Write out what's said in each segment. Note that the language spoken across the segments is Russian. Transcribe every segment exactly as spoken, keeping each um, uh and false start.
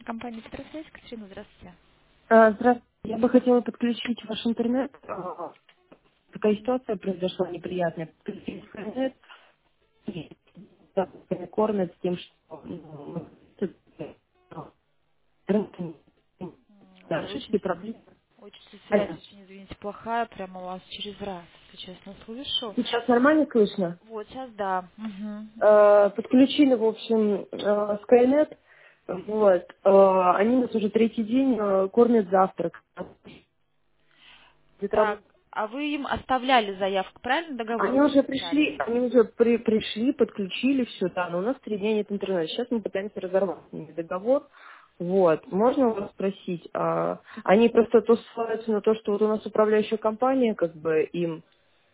Компания «Петросвязь», Катерина, здравствуйте. А, Здравствуйте. Я бы хотела подключить ваш интернет. А, Такая ситуация произошла неприятная. Подключить интернет и да, кормят с тем, что ну, интернет не- М, да, Ой, очень, ошибки, проблемы. очень связь, Алло. очень, извините, плохая, прямо у вас через раз, если честно, слышу. Сейчас нормально слышно? Вот, сейчас да. Мгм. А, Подключили, в общем, а, Skynet. Вот. А, Они нас уже третий день а, кормят завтрак. Так, а вы им оставляли заявку, правильно договор Они уже подписали? пришли, они уже при- пришли, подключили все, да, но у нас три дня нет интернета. Сейчас мы пытаемся разорвать с ними договор. Вот. Можно у вас спросить, а, они просто то ссылаются на то, что вот у нас управляющая компания, как бы им,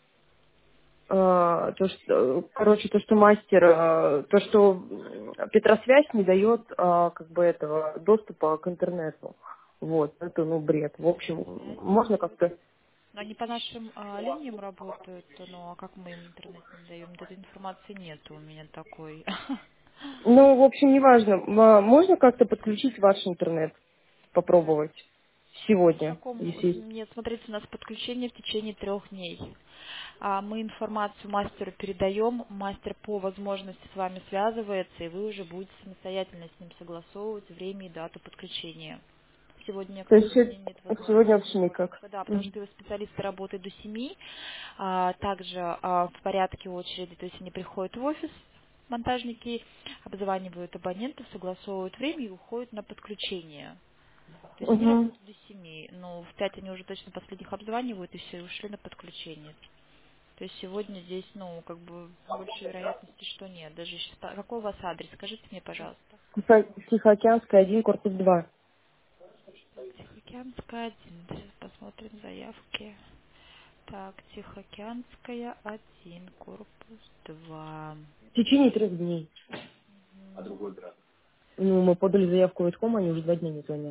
а, то, что, короче, то, что мастер, а, то, что м, Петросвязь не дает, а, как бы этого доступа к интернету. Вот, это, ну, бред. В общем, Связь не можно дает. как-то. Но они по нашим а, линиям работают, ну а как мы им интернет не даем? Этой информации нет у меня такой. Ну, в общем, неважно. М, Можно как-то подключить ваш интернет? Попробовать В сегодня, каком... если есть. Нет, смотрите, у нас подключение в течение трех дней. А мы информацию мастеру передаем, мастер по возможности с вами связывается, и вы уже будете самостоятельно с ним согласовывать время и дату подключения. Сегодня, к То есть э, сожалению, нет сегодня возможности вообще никак. работника, да, потому Мгм. что его специалисты работают до семи, а, также а, в порядке очереди, то есть они приходят в офис, монтажники, обзванивают абонентов, согласовывают время и уходят на подключение. То есть они Мгм. работают до семи, но в пять они уже точно последних обзванивают и все, и ушли на подключение. То есть сегодня здесь, ну, как бы больше вероятности, что нет. Даже сейчас... Какой у вас адрес? Скажите мне, пожалуйста. Тихо- Тихоокеанская, один, корпус два. Так, Тихоокеанская один. Сейчас посмотрим заявки. Так, Тихоокеанская один, корпус два. В течение трех дней. М, Ну, мы подали заявку в Вайтком, они уже два дня не звонят.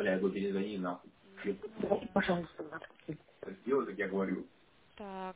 Дайте, Тихая. пожалуйста, надо. Так.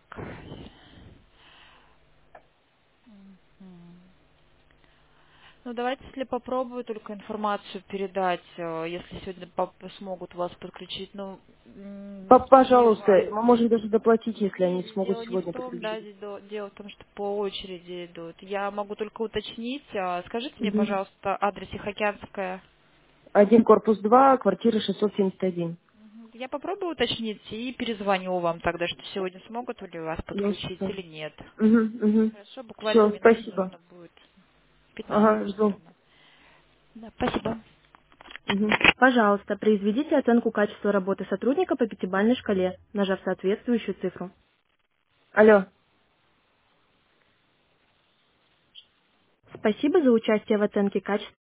Мгм. Ну, давайте, если попробую только информацию передать, э, если сегодня поп- смогут вас подключить. Ну, м, П- Пожалуйста, сомневаюсь. мы можем даже доплатить, если они Здесь смогут дело не в сегодня том, да, подключить. здесь до- дело в том, что по очереди идут. Я могу только уточнить. а, Скажите мне, Мгм. пожалуйста, адрес Тихоокеанская. Один, корпус два, квартира шестьсот семьдесят один. Мгм. Я попробую уточнить и перезвоню вам тогда, что сегодня смогут ли вас Ну, подключить все. или нет. Угу, угу. Хорошо, буквально Все, минут спасибо. нужно будет. пятнадцать, Ага, жду. наверное. Да, спасибо. Мгм. Пожалуйста, произведите оценку качества работы сотрудника по пятибалльной шкале, нажав соответствующую цифру. Алло. Спасибо за участие в оценке качества.